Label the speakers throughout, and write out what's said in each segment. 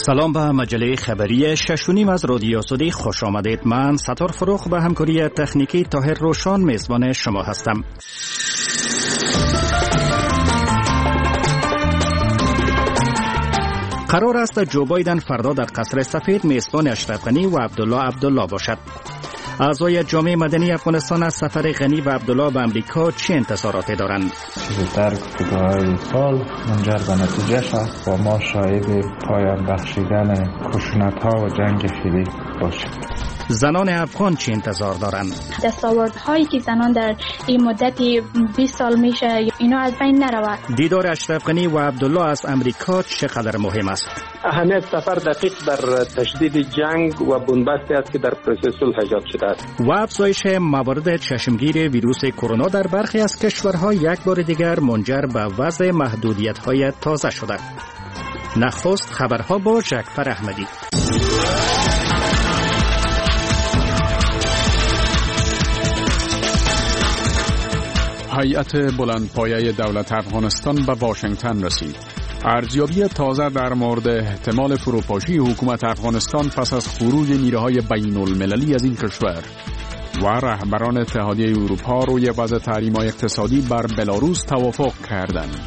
Speaker 1: سلام به مجله خبری 6.5 از رادیو سودی خوش آمدید. من ستار فروخ به همکاری تکنیکی طاهر روشان میزبان شما هستم. قرار است جو بایدن فردا در قصر سفید میزبان اشرف غنی و عبدالله باشد. اعضای جامعه مدنی افغانستان از سفر غنی و عبدالله به امریکا چه انتظاراتی دارند؟
Speaker 2: در گفتگوهای سال منجر به نتیجه شد و ما شاهد پایان بخشیدن خشونت‌ها و جنگ فیلی باشیم.
Speaker 1: زنان افغان چه انتظار دارند؟
Speaker 3: دستاوردهایی که زنان در این مدت 20 سال میشه اینا از بین نرود.
Speaker 1: دیدار اشرف غنی و عبدالله از امریکا چقدر مهم است؟
Speaker 4: اهمیت سفر دقیق در تشدید جنگ و بنبستی است که در پروسه صلح ایجاد شده است.
Speaker 1: و افزایش موارد چشمگیر ویروس کرونا در برخی از کشورها یک بار دیگر منجر به وضع محدودیت‌های تازه شده. نخست خبرها با جعفر احمدی.
Speaker 5: هیئت بلندپایه دولت افغانستان به واشنگتن رسید. ارزیابی تازه در مورد احتمال فروپاشی حکومت افغانستان پس از خروج نیروهای بین المللی از این کشور و رهبران اتحادیه اروپا روی وضع تحریم‌های اقتصادی بر بلاروس توافق کردند.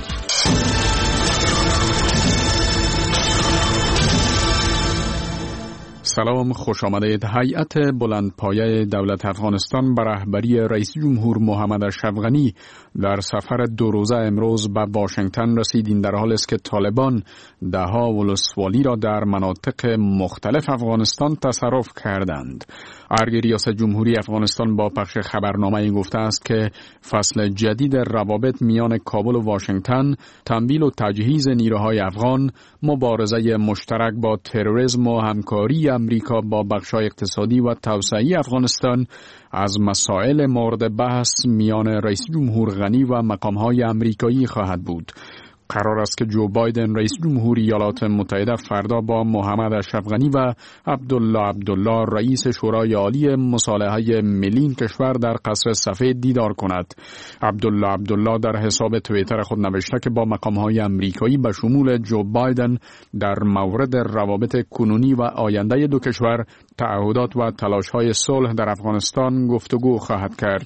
Speaker 5: سلام، خوش آمدید. هیئت بلندپایه دولت افغانستان به رهبری رئیس جمهور محمد اشرف غنی در سفر 2 روزه امروز به واشنگتن رسید. این در حالی است که طالبان دهها ولسوالی را در مناطق مختلف افغانستان تصرف کردند. ارگ ریاست جمهوری افغانستان با پخش خبرنامه‌ای گفته است که فصل جدید روابط میان کابل و واشنگتن، تمویل و تجهیز نیروهای افغان، مبارزه مشترک با تروریسم و همکاری امریکا با بخش‌های اقتصادی و توسعه افغانستان از مسائل مورد بحث میان رئیس جمهور غنی و مقام‌های امریکایی خواهد بود. قرار است که جو بایدن رئیس جمهوری ایالات متحده فردا با محمد اشرف غنی و عبدالله رئیس شورای عالی مصالحه ملی کشور در قصر سفید دیدار کند. عبدالله در حساب توییتر خود نوشته که با مقام‌های امریکایی به شمول جو بایدن در مورد روابط کنونی و آینده دو کشور، تعهدات و تلاش‌های صلح در افغانستان گفتگو خواهد کرد.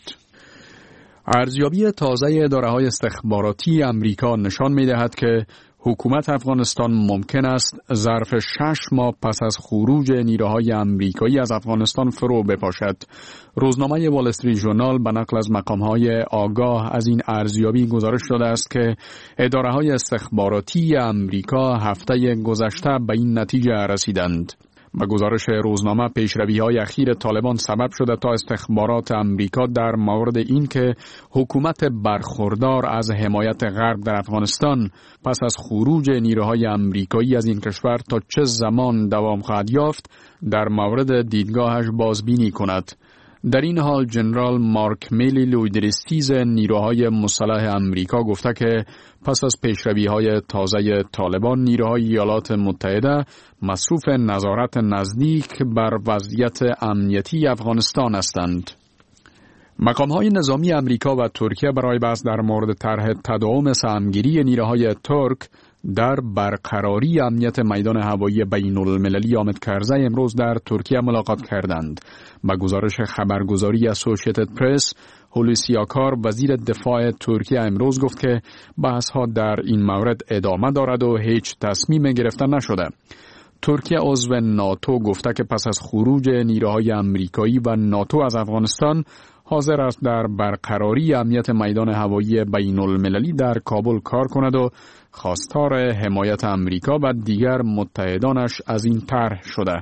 Speaker 5: ارزیابی تازه اداره‌های استخباراتی امریکا نشان می‌دهد که حکومت افغانستان ممکن است ظرف 6 ماه پس از خروج نیروهای امریکایی از افغانستان فرو بپاشد. روزنامه وال استریت ژورنال به نقل از مقام‌های آگاه از این ارزیابی گزارش داده است که اداره‌های استخباراتی امریکا هفته گذشته به این نتیجه رسیدند. با گزارش روزنامه، پیشروی‌های اخیر طالبان سبب شده تا استخبارات امریکا در مورد این که حکومت برخوردار از حمایت غرب در افغانستان پس از خروج نیروهای امریکایی از این کشور تا چه زمان دوام خواهد یافت در مورد دیدگاهش بازبینی کند. در این حال جنرال مارک میلی لویدرستیز نیروهای مسلح امریکا گفته که پس از پیشروی‌های تازه طالبان، نیروهای ایالات متحده مصروف نظارت نزدیک بر وضعیت امنیتی افغانستان هستند. مقام‌های نظامی امریکا و ترکیه برای بحث در مورد طرح تداوم سهمگیری نیروهای ترک در برقراری امنیت میدان هوایی بین المللی آمد کرزی امروز در ترکیه ملاقات کردند. با گزارش خبرگزاری اسوسییتد پرس، هولوسی آکار وزیر دفاع ترکیه امروز گفت که بحث‌ها در این مورد ادامه دارد و هیچ تصمیم گرفته نشده. ترکیه عضو ناتو گفته که پس از خروج نیروهای امریکایی و ناتو از افغانستان حاضر است در برقراری امنیت میدان هوایی بین المللی در کابل کار کند و خواستار حمایت امریکا و دیگر متحدانش از این طرح شده.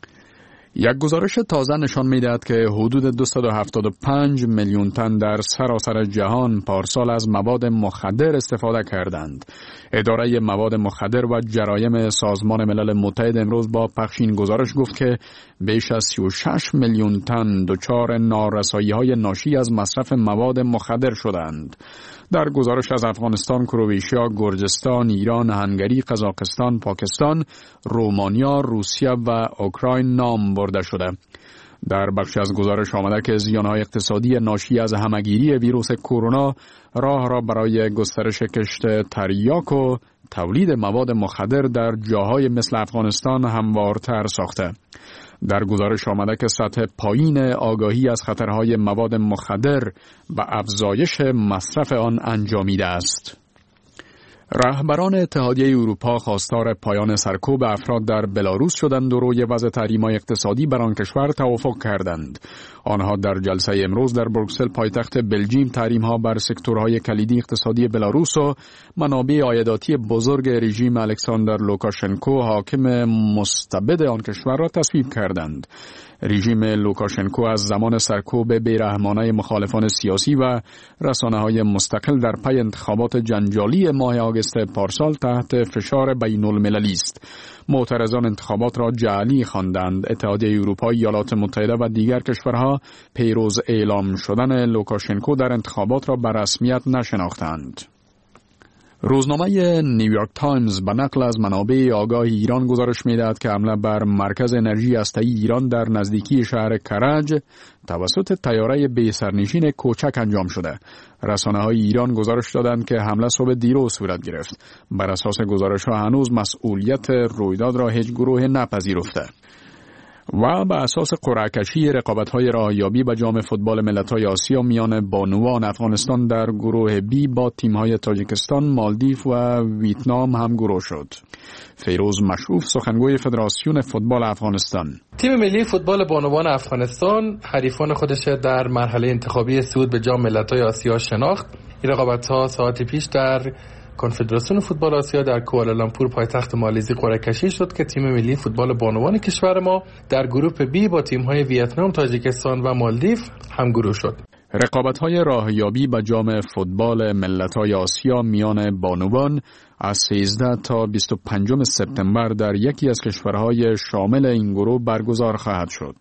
Speaker 5: یک گزارش تازه نشان می‌دهد که حدود 275 میلیون تن در سراسر جهان پارسال از مواد مخدر استفاده کردند. اداره مواد مخدر و جرایم سازمان ملل متحد امروز با پخش این گزارش گفت که بیش از 36 میلیون تن دچار نارسایی‌های ناشی از مصرف مواد مخدر شدند. در گزارش از افغانستان، کرواتیا، گرجستان، ایران، هنگری، قزاقستان، پاکستان، رومانیا، روسیه و اوکراین نام برده شده. در بخشی از گزارش آمده که زیانهای اقتصادی ناشی از همهگیری ویروس کرونا راه را برای گسترش کشت تریاک و تولید مواد مخدر در جاهای مثل افغانستان هموارتر ساخته. در گزارش آمده که سطح پایین آگاهی از خطرهای مواد مخدر و افزایش مصرف آن انجامیده است. رهبران اتحادیه اروپا خواستار پایان سرکوب افراد در بلاروس شدند و روی وضع تحریم‌های اقتصادی بر آن کشور توافق کردند. آنها در جلسه امروز در بروکسل پایتخت بلژیم تحریم‌ها بر سکتورهای کلیدی اقتصادی بلاروس و منابع عایداتی بزرگ رژیم الکساندر لوکاشنکو حاکم مستبد آن کشور را تصویب کردند. رژیم لوکاشنکو از زمان سرکوب بیرحمانه مخالفان سیاسی و رسانه‌های مستقل در پی انتخابات جنجالی ماه آگوست پارسال تحت فشار بین‌المللی است. معترضان انتخابات را جعلی خواندند. اتحادیه اروپا، ایالات متحده و دیگر کشورها پیروز اعلام شدن لوکاشنکو در انتخابات را به رسمیت نشناختند. روزنامه نیویورک تایمز به نقل از منابع آگاه ایران گزارش می‌دهد که حمله بر مرکز انرژی هسته‌ای ایران در نزدیکی شهر کرج توسط طیاره بی سرنشین کوچک انجام شده. رسانه‌های ایران گزارش دادند که حمله صبح دیروز صورت گرفت. بر اساس گزارش‌ها هنوز مسئولیت رویداد را هیچ گروه نپذیرفته. و به اساس قرعه کشی رقابت‌های راهیابی به جام فوتبال ملت‌های آسیا میان بانوان افغانستان در گروه بی با تیم‌های تاجیکستان، مالدیو و ویتنام هم گروه شد. فیروز مشعوف، سخنگوی فدراسیون فوتبال افغانستان:
Speaker 6: تیم ملی فوتبال بانوان افغانستان حریفان خودش در مرحله انتخابی صعود به جام ملت‌های آسیا شناخت. این رقابت‌ها ساعتی پیش در کنفدراسیون فوتبال آسیا در کوالالامپور پایتخت مالزی قرعه کشی شد که تیم ملی فوتبال بانوان کشور ما در گروه بی با تیم‌های ویتنام، تاجیکستان و مالدیو همگروه شد.
Speaker 5: رقابت‌های راهیابی به جام فوتبال ملت‌های آسیا میان بانوان از 13 تا 25 سپتامبر در یکی از کشورهای شامل این گروه برگزار خواهد شد.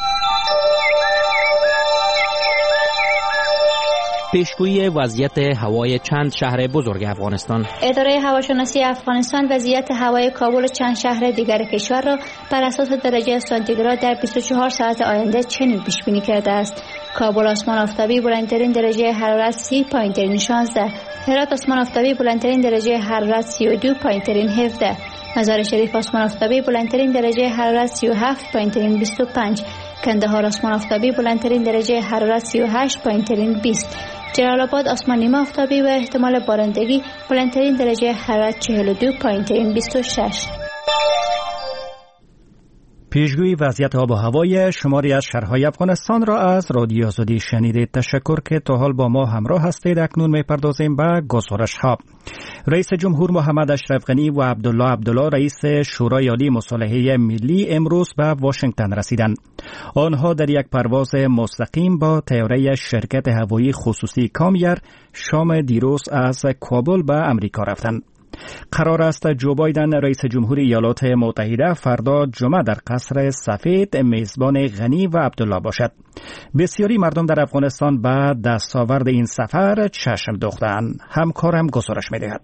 Speaker 7: پیشگویی وضعیت هوای چند شهر بزرگ افغانستان.
Speaker 8: اداره هواشناسی افغانستان وضعیت هوای کابل و چند شهر دیگر کشور را بر اساس درجه سانتیگراد در 24 ساعت آینده چنین پیش بینی کرده است: کابل آسمان آفتابی بلندترین درجه حرارت 30، پایین‌ترین 16. هرات آسمان آفتابی بلندترین درجه حرارت 32، پایین‌ترین 17. مزار شریف آسمان آفتابی بلندترین درجه حرارت 37، پایین‌ترین 25. کندهار آسمان آفتابی بلندترین درجه حرارت 38، پایین‌ترین 20. جلال آباد آسمان نیمه آفتابی و احتمال بارندگی بلندترین درجه حرارت 42، پایین‌ترین 26.
Speaker 1: پیشگویی وضعیت آب و هوای شماری از شهرهای افغانستان را از رادیو آزادی شنیدید. تشکر که تا حال با ما همراه هستید. اکنون می‌پردازیم به گزارش‌ها. رئیس جمهور محمد اشرف غنی و عبدالله رئیس شورای عالی مصالحه ملی امروز به واشنگتن رسیدند. آنها در یک پرواز مستقیم با طیاره شرکت هوایی خصوصی کامیر شام دیروز از کابل به امریکا رفتند. قرار است جو بایدن رئیس جمهور ایالات متحده فردا جمعه در قصر سفید میزبان غنی و عبدالله باشد. بسیاری مردم در افغانستان به دستاورد این سفر چشم دوختند. همکارم گزارش می‌دهد.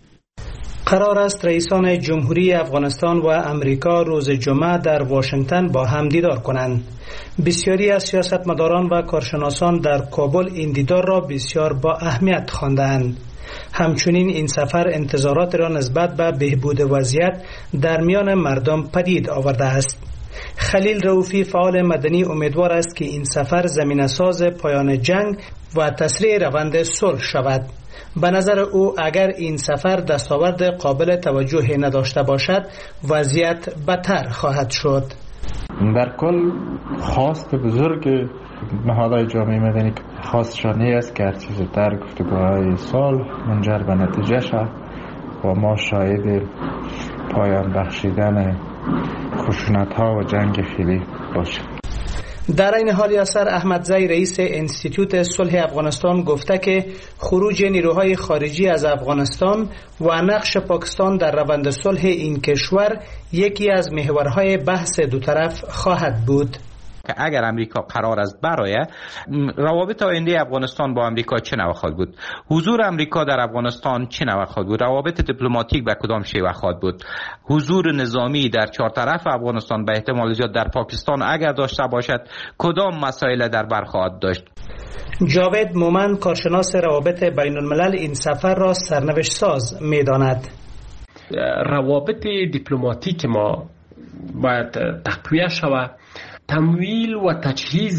Speaker 9: قرار است رئیسان جمهوری افغانستان و امریکا روز جمعه در واشنگتن با هم دیدار کنند. بسیاری از سیاستمداران و کارشناسان در کابل این دیدار را بسیار با اهمیت خواندند. همچنین این سفر انتظارات را نسبت به بهبود وضعیت در میان مردم پدید آورده است. خلیل رؤوفی فعال مدنی امیدوار است که این سفر زمینه‌ساز پایان جنگ و تسریع روند صلح شود. به نظر او اگر این سفر دستاورد قابل توجهی نداشته باشد وضعیت بدتر خواهد شد.
Speaker 2: در کل خواست بزرگ نهادهای جامعه مدنی خواستشان است که هرچی زودتر گفتگوهای صلح منجر به نتیجه شود و ما شاهد پایان بخشیدن خشونت‌ها و جنگ فعلی باشیم.
Speaker 9: در این حال یاسر احمدزی رئیس انستیتوت صلح افغانستان گفته که خروج نیروهای خارجی از افغانستان و نقش پاکستان در روند صلح این کشور یکی از محورهای بحث دو طرف خواهد بود.
Speaker 10: که اگر امریکا قرار است برآید، روابط آینده افغانستان با امریکا چه نوع خواهد بود؟ حضور امریکا در افغانستان چه نوع خواهد بود؟ روابط دیپلماتیک به کدام شیوه خواهد بود؟ حضور نظامی در چهار طرف افغانستان به احتمال زیاد در پاکستان اگر داشته باشد کدام مسائل در بر خواهد داشت؟
Speaker 9: جاوید مومن کارشناس روابط بین الملل این سفر را سرنوشت ساز می داند.
Speaker 11: روابط دیپلماتیک ما باید تقویت شود. تمویل و تجهیز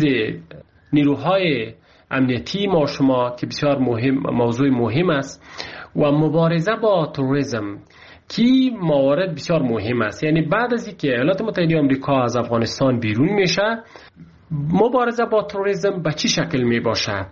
Speaker 11: نیروهای امنیتی ما شما که بسیار موضوع مهم است و مبارزه با تروریسم که موارد بسیار مهم است. یعنی بعد از اینکه ایالات متحده آمریکا از افغانستان بیرون میشه، مبارزه با تروریسم به چه شکل می باشه؟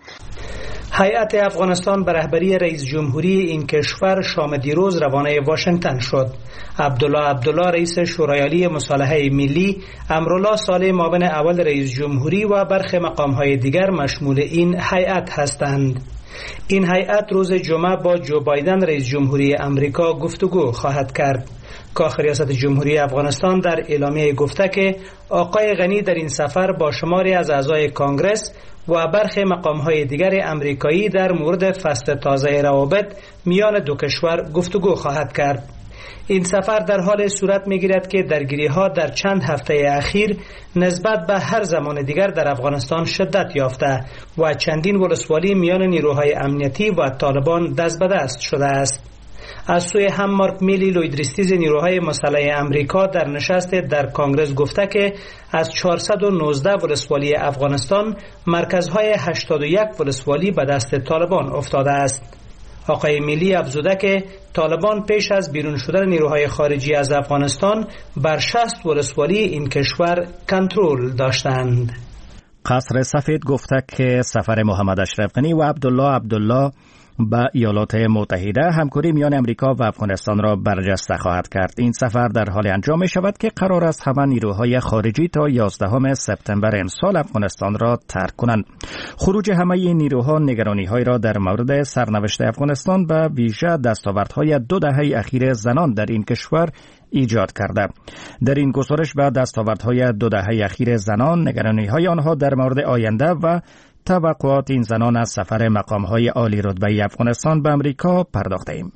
Speaker 9: هیئت افغانستان به رهبری رئیس جمهوری این کشور شام دیروز روانه واشنگتن شد. عبدالله رئیس شورای عالی مصالحه ملی، امرالله صالح معاون اول رئیس جمهوری و برخی مقام‌های دیگر مشمول این هیئت هستند. این هیئت روز جمعه با جو بایدن رئیس جمهوری امریکا گفتگو خواهد کرد. کاخ ریاست جمهوری افغانستان در اعلامیه گفته که آقای غنی در این سفر با شماری از اعضای کانگرس و برخی مقام‌های دیگر امریکایی در مورد فصل تازه روابط میان دو کشور گفتگو خواهد کرد. این سفر در حال صورت می‌گیرد که درگیری‌ها در چند هفته اخیر نسبت به هر زمان دیگر در افغانستان شدت یافته و چندین ولسوالی میان نیروهای امنیتی و طالبان دست به دست شده است. از سوی هم مارک میلی، لویدریستیز نیروهای مسلح امریکا در نشست در کانگرس گفته که از 419 ولسوالی افغانستان مرکزهای 81 ولسوالی به دست طالبان افتاده است. آقای میلی افزوده که طالبان پیش از بیرون شدن نیروهای خارجی از افغانستان بر 60 ولسوالی این کشور کنترل داشتند.
Speaker 1: قصر سفید گفته که سفر محمد اشرف غنی و عبدالله به ایالات متحده همکاری میان امریکا و افغانستان را برجسته خواهد کرد. این سفر در حال انجام می شود که قرار است همه نیروهای خارجی تا 11 سپتامبر امسال افغانستان را ترک کنند. خروج همه این نیروها نگرانی‌های را در مورد سرنوشت افغانستان و ویژه دستاوردهای 2 دهه اخیر زنان در این کشور ایجاد کرده. در این گزارش به دستاوردهای 2 دهه اخیر زنان، نگرانی‌های آنها در مورد آینده و توقعات این زنان از سفر مقام‌های عالی رتبه افغانستان به امریکا پرداخته‌ایم.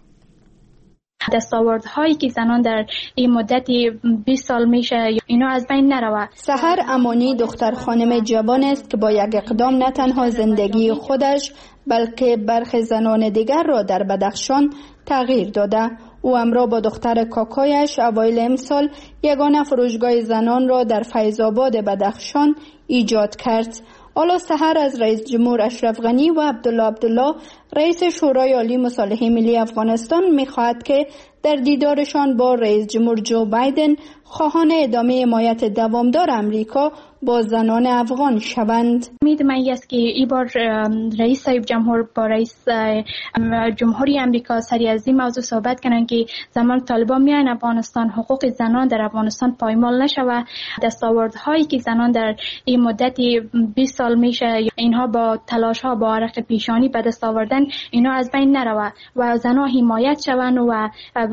Speaker 3: دستاوردهایی که زنان در این مدتی 20 سال میشه اینا از بین نروه.
Speaker 12: سحر امانی دختر خانم جوان است که با یک اقدام نه تنها زندگی خودش بلکه برخی زنان دیگر را در بدخشان تغییر داده. او همراه با دختر کاکایش اوایل امسال یگانه فروشگاه زنان را در فیض‌آباد بدخشان ایجاد کرد. حالا سحر از رئیس جمهور اشرف غنی و عبدالله رئیس شورای عالی مصالحه ملی افغانستان می‌خواهد که در دیدارشان با رئیس جمهور جو بایدن خواهان ادامه حمایت دوامدار امریکا با زنان افغان شوند.
Speaker 3: امید من است که این بار رئیس صاحب جمهور با رئیس جمهوری امریکا سری از این موضوع صحبت کنند که زمان طالبان میان افغانستان حقوق زنان در افغانستان پایمال نشود. دستاوردهایی که زنان در این مدتی 20 سال میشه اینها با تلاش ها با عرق پیشانی به دست آوردن اینا از بین نرود و زنان حمایت شوند و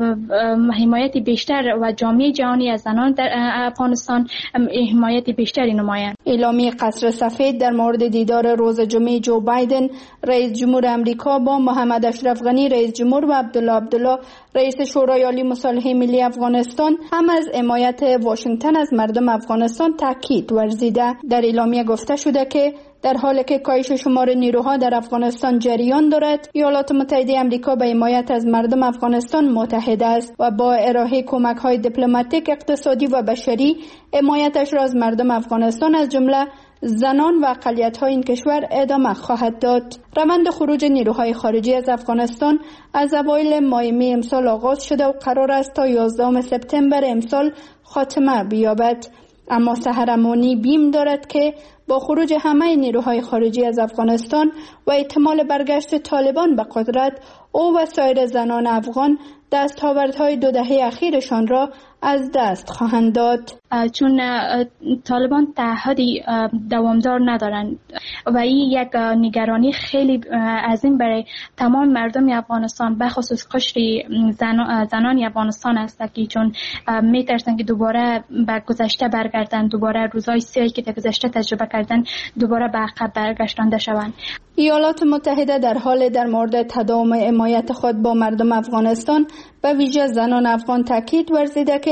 Speaker 3: حمایت بیشتر و جامعه جهانی از زنان در افغانستان حمایت بیشتری نمایند.
Speaker 12: اعلامیه قصر سفید در مورد دیدار روز جمعه جو بایدن رئیس جمهور امریکا با محمد اشرف غنی رئیس جمهور و عبدالله رئیس شورای عالی مصالحه ملی افغانستان هم از حمایت واشنگتن از مردم افغانستان تاکید ورزیده. در اعلامیه گفته شده که در حالی که کاهش شمار نیروها در افغانستان جریان دارد، ایالات متحده آمریکا به حمایت از مردم افغانستان متحد است و با ارائه کمک‌های دیپلماتیک، اقتصادی و بشری حمایتش را از مردم افغانستان از جمله زنان و اقلیت‌های این کشور ادامه خواهد داد. روند خروج نیروهای خارجی از افغانستان از اوایل ماه می امسال آغاز شده و قرار است تا 11 سپتامبر امسال خاتمه بیابد. اما سحر امانی بیم دارد که با خروج همه نیروهای خارجی از افغانستان و احتمال برگشت طالبان به قدرت، او و سایر زنان افغان دستاوردهای 2 دهه اخیرشان را از دست خواهند داد.
Speaker 3: چون طالبان تعهدی دوامدار ندارند و این یک نگرانی خیلی عظیم برای تمام مردم افغانستان، به خصوص قشر زنان افغانستان است که چون میترسن که دوباره به گذشته برگردن، دوباره روزهای سیاهی که گذشته تجربه کردن دوباره به عقب برگشتانده شوند.
Speaker 12: ایالات متحده در حال در مورد تداوم حمایت خود با مردم افغانستان به ویژه زنان افغان تاکید ورزیده که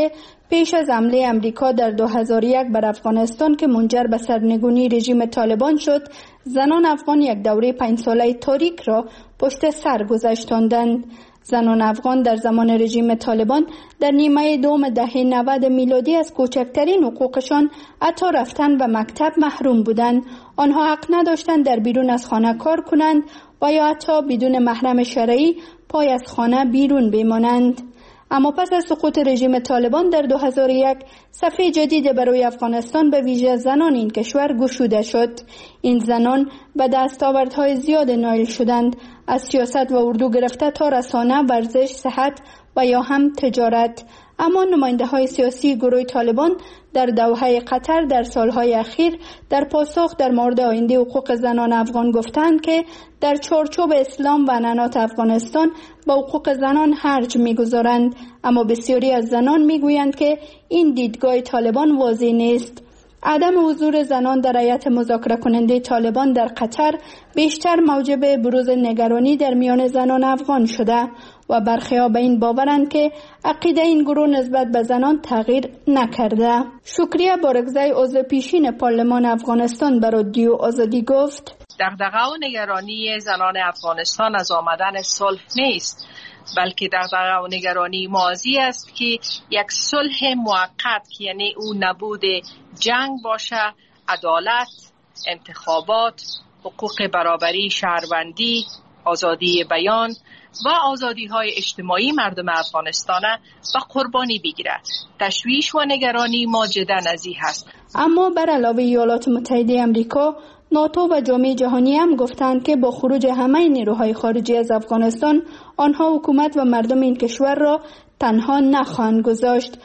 Speaker 12: پیش از حمله امریکا در 2001 بر افغانستان که منجر به سرنگونی رژیم طالبان شد، زنان افغان یک دوره 5 ساله تاریک را پشت سر گذاشتند. زنان افغان در زمان رژیم طالبان در نیمه دوم دهه 90 میلادی از کوچکترین حقوقشان حتی رفتن به مکتب محروم بودند. آنها حق نداشتند در بیرون از خانه کار کنند و یا حتی بدون محرم شرعی پای از خانه بیرون بمانند. اما پس از سقوط رژیم طالبان در 2001 صفحه جدید برای افغانستان به ویژه زنان این کشور گشوده شد. این زنان به دستاوردهای زیاد نائل شدند، از سیاست و اردو گرفته تا رسانه، ورزش، صحت و یا هم تجارت. اما نماینده های سیاسی گروه طالبان در دوحه قطر در سالهای اخیر در پاسخ در مورد آینده حقوق زنان افغان گفتند که در چارچوب اسلام و عنعنات افغانستان به حقوق زنان حرج می‌گذارند، اما بسیاری از زنان می‌گویند که این دیدگاه طالبان واضح نیست. عدم حضور زنان در هیئت مذاکره کننده طالبان در قطر بیشتر موجب بروز نگرانی در میان زنان افغان شده و برخی‌ها به این باورند که عقیده این گروه نسبت به زنان تغییر نکرده. شکریه بارگزای عضو پیشین پارلمان افغانستان به رادیو آزادی گفت:
Speaker 13: دغدغه و نگرانی زنان افغانستان از آمدن صلح نیست، بلکه دغدغه و نگرانی ماضی است که یک صلح موقت، یعنی او نبود جنگ باشه، عدالت، انتخابات، حقوق برابری شهروندی، آزادی بیان و آزادی‌های اجتماعی مردم افغانستان و قربانی بگیرد. تشویش و نگرانی ما جدا نزدیک است.
Speaker 12: اما بر علاوه ایالات متحده آمریکا، ناتو و جامعه جهانی هم گفتند که با خروج همه نیروهای خارجی از افغانستان، آنها حکومت و مردم این کشور را تنها نخواهند گذاشت.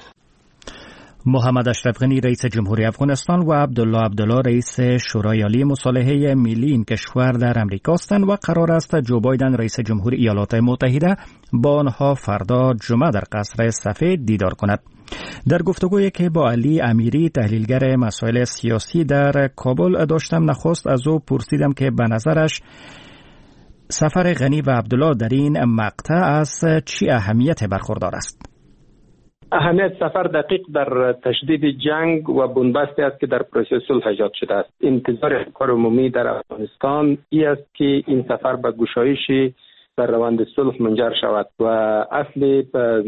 Speaker 1: محمد اشرف غنی رئیس جمهوری افغانستان و عبدالله عبدالله رئیس شورای عالی مصالحه ملی این کشور در امریکا هستند و قرار است جو بایدن رئیس جمهوری ایالات متحده با آنها فردا جمعه در قصر سفید دیدار کند. در گفتگویی که با علی امیری تحلیلگر مسائل سیاسی در کابل داشتم، نخست از او پرسیدم که به نظرش سفر غنی و عبدالله در این مقطع از چی اهمیت برخوردار است؟
Speaker 4: اهمیت سفر دقیق در تشدید جنگ و بنبستی است که در پروسه صلح ایجاد شده است. انتظار افکار عمومی در افغانستان این است که این سفر به گشایش در روند صلح منجر شود و اصل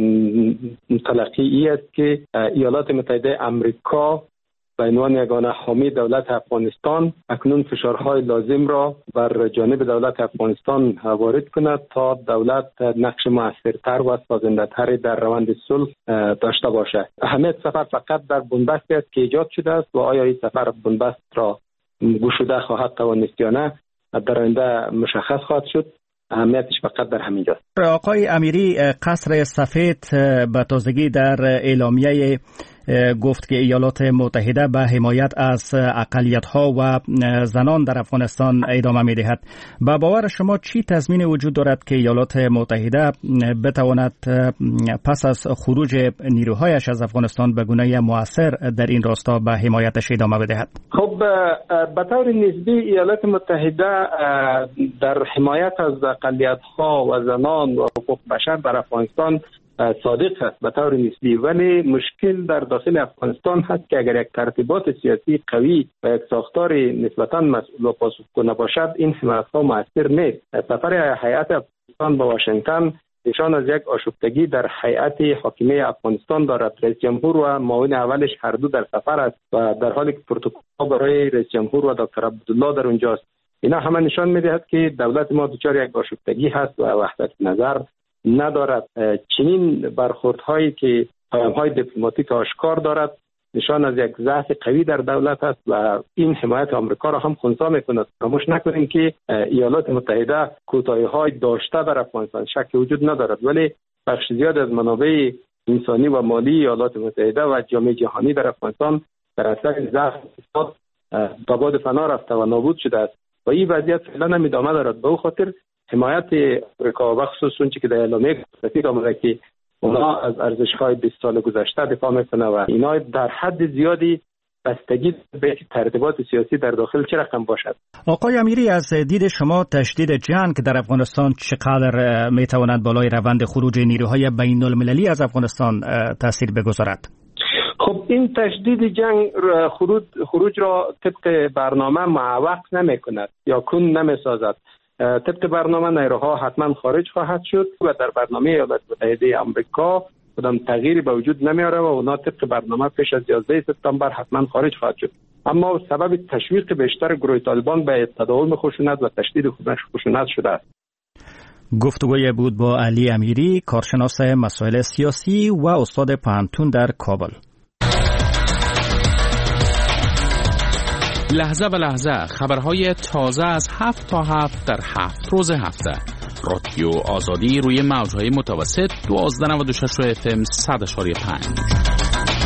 Speaker 4: تلقی این است که ایالات متحده آمریکا به عنوان یگانه حامی دولت افغانستان اکنون فشارهای لازم را بر جانب دولت افغانستان وارد کند تا دولت نقش مؤثرتر و سازنده‌تر در روند صلح داشته باشد. اهمیت سفر فقط در بنبستی است که ایجاد شده است و آیا این سفر بنبست را گشوده خواهد توانست یا نه در آینده مشخص خواهد شد. اهمیتش فقط در همین جاست.
Speaker 1: آقای امیری، قصر سفید به تازگی در اعلامیه گفت که ایالات متحده به حمایت از اقلیت‌ها و زنان در افغانستان ادامه می‌دهد. با باور شما چی تضمین وجود دارد که ایالات متحده بتواند پس از خروج نیروهایش از افغانستان به گونه مؤثر در این راستا به حمایتش ادامه بدهد؟
Speaker 4: خب به طور نسبی ایالات متحده در حمایت از اقلیت‌ها و زنان و حقوق بشر در افغانستان صادق است به طور نسبی، ولی مشکل در داخل افغانستان هست که اگر یک ترتیبات سیاسی قوی و یک ساختار نسبتاً مسئول و پاسخگو نباشد این حمایت‌ها مؤثر نیست. سفر هیئت افغانستان به واشنگتن نشان از یک آشفتگی در هیئت حاکمه افغانستان دارد. رئیس جمهور و معاون اولش هر دو در سفر است و در حالی که پروتکل‌ها برای رئیس جمهور و دکتر عبدالله در اونجاست. اینا همه نشان می‌دهد که دولت ما دچار یک آشفتگی هست و وحدت نظر ندارد. چنین برخوردهایی که پیام‌های دیپلماتیک آشکار دارد نشان از یک ضعف قوی در دولت است و این حمایت آمریکا را هم خنثی می‌کند. فراموش نکنیم که ایالات متحده کوتاهی‌های داشته در افغانستان، شک وجود ندارد، ولی بخش زیاد از منابع انسانی و مالی ایالات متحده و جامعه جهانی در افغانستان در اثر ضعف اقتصاد به باد فنا رفته و نابود شده است و این وضعیت فعلا هم ادامه دارد. به او خاطر حمایت آمریکا و خصوص اون که در اعلامیه سفید آمده که اونا از ارزش‌های 20 سال گذشته دفاع میکنه و اینا در حد زیادی بستگی به ترتیبات سیاسی در داخل چه رقم باشد.
Speaker 1: آقای امیری، از دید شما تشدید جنگ در افغانستان چقدر میتواند بالای روند خروج نیروهای بین‌المللی از افغانستان تاثیر بگذارد؟
Speaker 4: خب این تشدید جنگ خروج را طبق برنامه معوق نمی کند یا کن نمی سازد. طبق برنامه نیروها حتما خارج خواهد شد و در برنامه ایالات متحده آمریکا کدام تغییری به وجود نمیاره و اونا طبق برنامه پیش از 11 سپتامبر حتما خارج خواهد شد. اما سبب تشویق بیشتر گروه طالبان به تداوم خشونت و تشدید خشونت شده است.
Speaker 1: گفتگوی بود با علی امیری، کارشناس مسائل سیاسی و استاد پانتون در کابل.
Speaker 7: لحظه به لحظه خبرهای تازه از 7 تا 7 در 7 روز هفته. رادیو آزادی روی موجهای متوسط 1296 FM 100.5.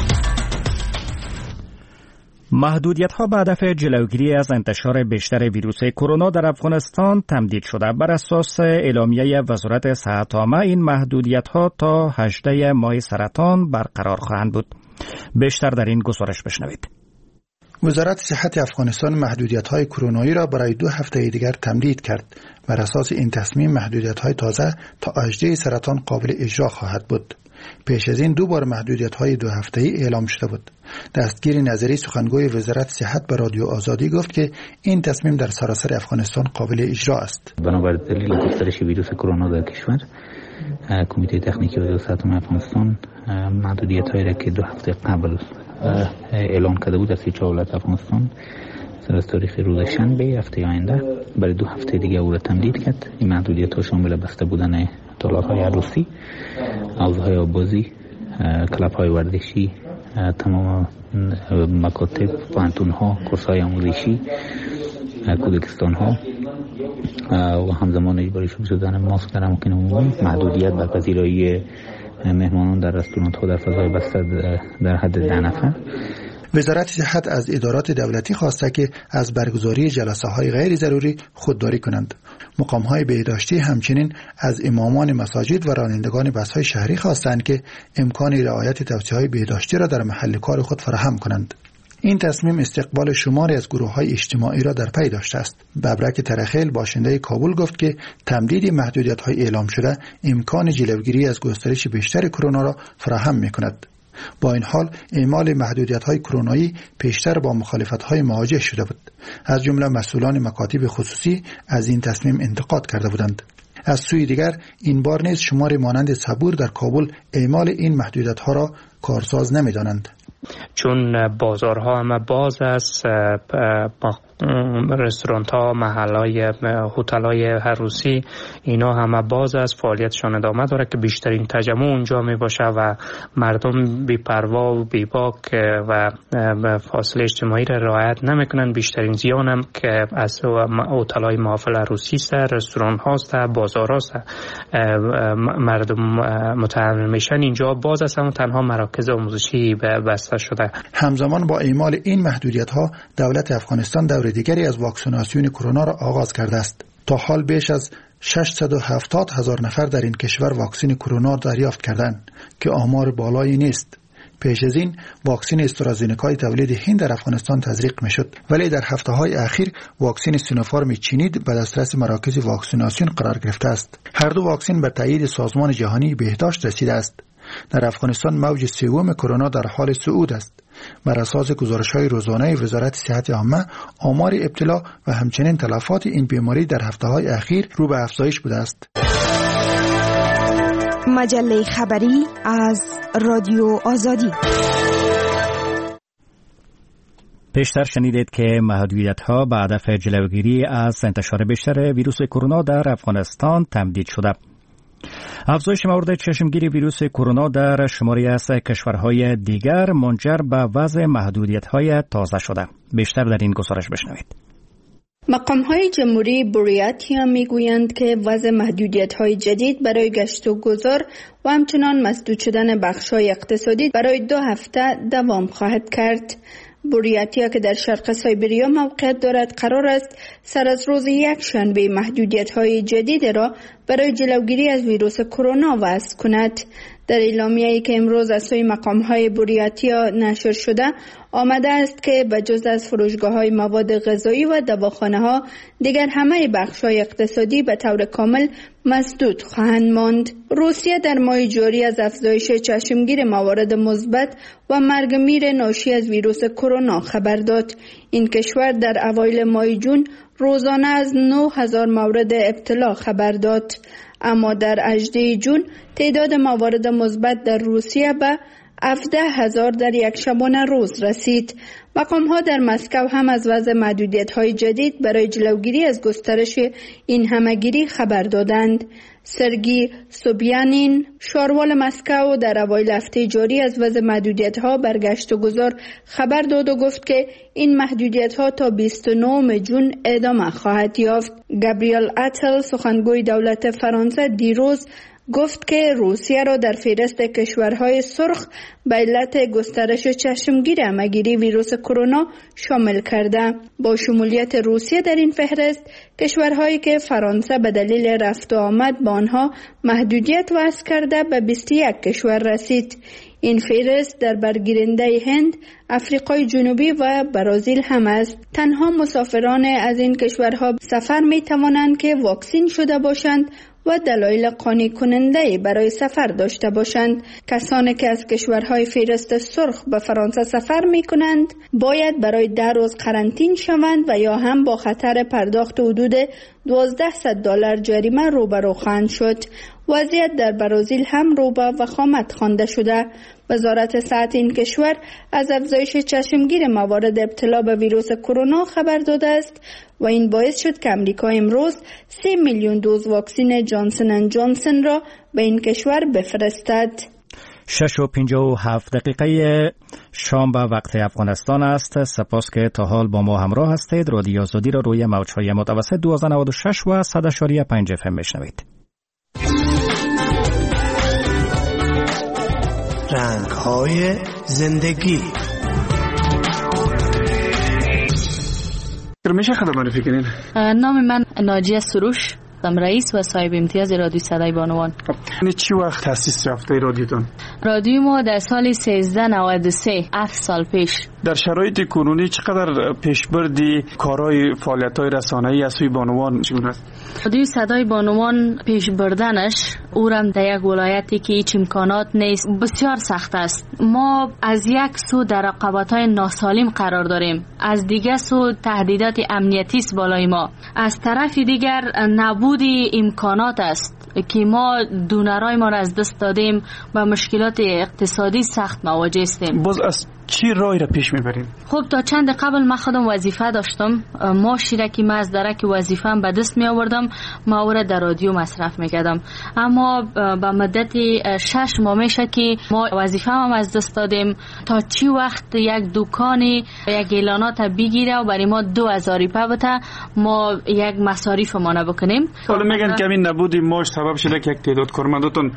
Speaker 1: محدودیت‌ها به هدف جلوگیری از انتشار بیشتر ویروس کرونا در افغانستان تمدید شده. بر اساس اعلامیه وزارت صحت عامه این محدودیت‌ها تا 18 ماه سرطان برقرار خواهند بود. بیشتر در این گزارش بشنوید.
Speaker 14: وزارت صحت افغانستان محدودیت‌های کرونایی را برای 2 هفته دیگر تمدید کرد. بر اساس این تصمیم محدودیت‌های تازه تا 18 سرطان قابل اجرا خواهد بود. پیش از این 2 بار محدودیت‌های 2 هفته‌ای اعلام شده بود. دستگیر نظری سخنگوی وزارت صحت به رادیو آزادی گفت که این تصمیم در سراسر افغانستان قابل اجرا است.
Speaker 15: بنابر دلیل گسترش ویروس کرونا در کشور، کمیته تکنیکی وزارت صحت افغانستان محدودیت‌هایی را که 2 هفته قبل اعلام کرده بود از 4 ولایت افغانستان سر از تاریخ روز شنبه هفته آینده برای 2 هفته دیگه او را تمدید کرد. این محدودیت‌ها شامل بسته بودن تالارهای عروسی، حوزه‌های آبازی، کلب‌های ورزشی، تمام مکاتب، پانتون‌ها، کورس‌های آموزشی، کودکستان‌ها و همزمان اجباری شدن ماسک در اماکن عمومی، محدودیت بر پذیرایی مهمانان در رستوران‌ها در فضای بسته در حد 10 نفر.
Speaker 14: وزارت صحت از ادارات دولتی خواسته که از برگزاری جلسه‌های غیر ضروری خودداری کنند. مقام‌های بهداشتی همچنین از امامان مساجد و رانندگان بس‌های شهری خواستند که امکان رعایت توصیه‌های بهداشتی را در محل کار خود فراهم کنند. این تصمیم استقبال شماری از گروه‌های اجتماعی را در پی داشته است. ببرک ترخیل باشنده کابل گفت که تمدید محدودیت‌های اعلام شده امکان جلوگیری از گسترش بیشتر کرونا را فراهم می‌کند. با این حال اعمال محدودیت‌های کرونایی پیشتر با مخالفت‌های مواجه شده بود. از جمله مسئولان مکاتب خصوصی از این تصمیم انتقاد کرده بودند. از سوی دیگر این بار نیز شماری مانند صبور در کابل اعمال این محدودیت‌ها را کارساز نمی‌دانند.
Speaker 16: چون بازارها همه باز است، رستوران ها، محلهای، هتل های عروسی اینا همه باز است، فعالیتشان ادامه داره که بیشترین تجمع اونجا می باشه و مردم بی پروا و بی باک و فاصله اجتماعی را رعایت نمی کنند. بیشترین زیان هم که از هتل های محافل عروسی است، رستوران هاست، بازار هاست، مردم متحمل میشن. اینجا باز است و تنها مراکز آموزشی بسته شده.
Speaker 14: همزمان با اعمال این محدودیت ها دولت افغانستان دور دیگری از واکسیناسیون کرونا را آغاز کرده است. تا حال بیش از 670,000 نفر در این کشور واکسن کرونا دریافت کردند که آمار بالایی نیست. پیش از این واکسن استرازینیکای تولید هند در افغانستان تزریق میشد، ولی در هفته‌های اخیر واکسن سینوفارم چینی به دسترس مراکز واکسیناسیون قرار گرفته است. هر دو واکسن به تایید سازمان جهانی بهداشت رسیده است. در افغانستان موج سوم کرونا در حال صعود است. بر اساس گزارش‌های روزانه وزارت صحت عامه، آمار ابتلا و همچنین تلفات این بیماری در هفته‌های اخیر رو به افزایش بوده است.
Speaker 17: مجله خبری از رادیو آزادی.
Speaker 1: پیشتر شنیدید که محدودیت‌ها به هدف جلوگیری از انتشار بیشتر ویروس کرونا در افغانستان تمدید شده. افزایش مورد چشمگیری ویروس کرونا در شماری از کشورهای دیگر منجر به وضع محدودیت‌های تازه شده. بیشتر در این گزارش بشنوید.
Speaker 12: مقام‌های جمهوری بوریاتیا میگویند که وضع محدودیت‌های جدید برای گشت و گذار و همچنان مسدود شدن بخش‌های اقتصادی برای 2 هفته دوام خواهد کرد. بوریاتیا که در شرق سایبریا موقعیت دارد قرار است سر از روز یکشنبه محدودیت‌های جدید را برای جلوگیری از ویروس کرونا وضع کند. در اعلامیه‌ای که امروز از سوی مقام‌های بوریاتیا نشر شده آمده است که بجز از فروشگاه‌های مواد غذایی و دواخانه‌ها دیگر همه بخش‌های اقتصادی به طور کامل مسدود خواهند ماند. روسیه در ماه جاری از افزایش چشمگیر موارد مثبت و مرگ میر ناشی از ویروس کرونا خبر داد. این کشور در اوایل ماه جون روزانه از 9000 مورد ابتلا خبر داد، اما در 18 جون تعداد موارد مثبت در روسیه به 17000 در یک شبانه روز رسید. مقام‌ها در مسکو هم از وضع محدودیت‌های جدید برای جلوگیری از گسترش این همه‌گیری خبر دادند. سرگی سوبیانین شاروال مسکو در اوایل هفته جاری از وضع محدودیت‌ها برگشت و گذار خبر داد و گفت که این محدودیت‌ها تا 29 جون ادامه خواهد یافت. گابریل اتل سخنگوی دولت فرانسه دیروز گفت که روسیه را در فهرست کشورهای سرخ به علت گسترش چشمگیر همه‌گیری ویروس کرونا شامل کرده. با شمولیت روسیه در این فهرست، کشورهایی که فرانسه به دلیل رفت و آمد با آنها محدودیت وضع کرده به 21 کشور رسید. این فهرست در برگیرنده هند، افریقای جنوبی و برزیل هم است. تنها مسافران از این کشورها سفر می توانند که واکسین شده باشند و دلایل قانع کننده برای سفر داشته باشند. کسانی که از کشورهای فهرست سرخ به فرانسه سفر می کنند باید برای 10 روز قرنطین شوند و یا هم با خطر پرداخت حدود $1200 جریمه روبرو خواهند شد. وضعیت در برزیل هم رو به وخامت خوانده شده. وزارت صحت این کشور از افزایش چشمگیر موارد ابتلا به ویروس کرونا خبر داده است و این باعث شد که امریکا امروز 3 میلیون دوز واکسن جانسن اند جانسن را به این کشور بفرستد.
Speaker 1: 6:57 شام به وقت افغانستان است. سپاس که تا حال با ما همراه هستید. رادیو آزادی را روی موج‌های متوسط 1296 و 100.5 FM میشنوید.
Speaker 9: رنگ‌های زندگی.
Speaker 18: میشه خود معرفی کنین؟
Speaker 19: نام من ناجیه سروش، رئیس و صاحب امتیاز رادیو صدای بانوان.
Speaker 18: چی وقت تأسیس یافته رادیوتون؟
Speaker 19: رادیو ما در سال 1393 7 سال پیش.
Speaker 18: در شرایط کنونی چقدر پیشبردی کارهای فعالیت‌های رسانه‌ای از سوی بانوان چگونه است؟
Speaker 19: رادیو صدای بانوان پیش بردنش اورم در یک ولایتی که هیچ امکانات نیست بسیار سخت است. ما از یک سو در رقابت‌های ناسالم قرار داریم، از دیگر سو تهدیدات امنیتی است بالای ما، از طرف دیگر نبود امکانات است که ما دونرای ما را از دست دادیم و مشکلات اقتصادی سخت مواجه هستیم.
Speaker 18: باز از چی راه را پیش میبریم؟
Speaker 19: خب تا چند قبل من خودم وظیفه داشتم، ماشی را که من از درک وظیفه‌ام به دست می آوردم ما را در رادیو مصرف میکردم، اما به مدت 6 ماه میشه که ما وظیفه‌ام از دست دادیم. تا چی وقت یک دکانی یک اعلانات بگیره و برای ما 2000 روپیه بده ما یک مصاریف ما بکنیم؟
Speaker 18: حالا میگن که این نبودی ماش سبب شده که یک تعداد کارمنداتون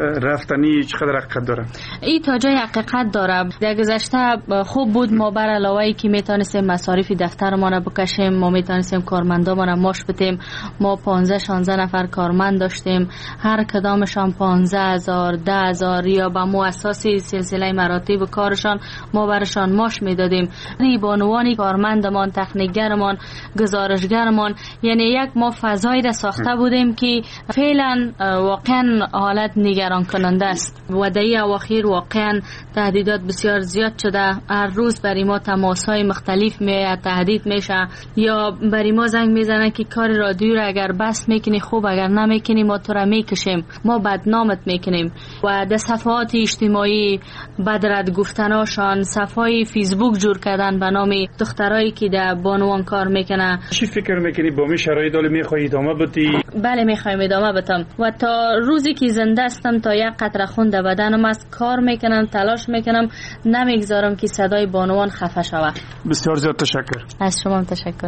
Speaker 18: رفتنی چقدر حقیقت داره؟
Speaker 19: این تا جای حقیقت داره. در گذشته خوب بود ما بر علاوه که میتونستیم مصارف دفترمان رو بکشیم، ما میتونستیم کارمندامون رو ماش بدیم. ما 15-16 نفر کارمند داشتیم، هر کدامشان 15000 10,000 یا با مؤسساتی سلسله مراتب کارشان ما برشان ماش میدادیم. بانوانی کارمندمان، تکنیکگرمان، گزارشگرمان، یعنی یک ما فضایی را ساخته بودیم که فعلا واقعا حالت نگران کننده است و در اواخر واقعا تهدیدات بسیار زیاد شده. هر روز برای ما تماس‌های مختلف تهدید میشه یا برای ما زنگ میزنن که کار رادیو را اگر بس میکنی خوب، اگر نمیکنی ما تو را میکشیم، ما بدنامت میکنیم. و در صفحات اجتماعی بدرد گفتناشان، صفحه فیسبوک جور کردن به نام دخترایی که در بانوان کار میکنه.
Speaker 18: چی فکر میکنی با می شرایط داله میخوای ادامه بدی؟
Speaker 19: بله میخوایم ادامه بدم و تا روزی که زنده هستم تا یک قطره خون در بدنم است کار میکنم، تلاش میکنم، نمیگذارم که صدای بانوان خفه شود.
Speaker 18: بسیار زیاد تشکر.
Speaker 19: از شما تشکر.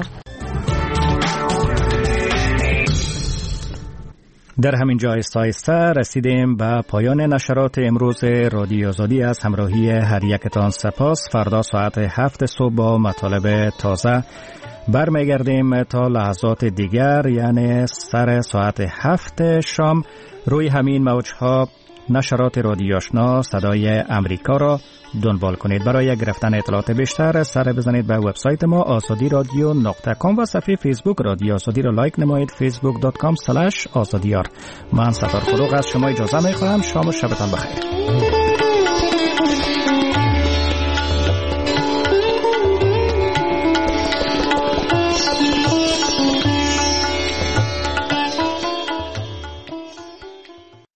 Speaker 1: در همین جا آهسته رسیدیم به پایان نشرات امروز رادیو آزادی. از همراهی هر یکتان سپاس. فردا ساعت 7 صبح با مطالب تازه برمیگردیم. تا لحظات دیگر یعنی سر ساعت 7 شام روی همین موجها نشرات رادیو آشنا صدای امریکا را دنبال کنید. برای گرفتن اطلاعات بیشتر سر بزنید به وبسایت ما azadiradio.com و صفحه فیسبوک رادیو آزادی را لایک نمایید facebook.com/azadiyar. من ستار فروغ از شما اجازه می‌خواهم. شام و شبتان بخیر.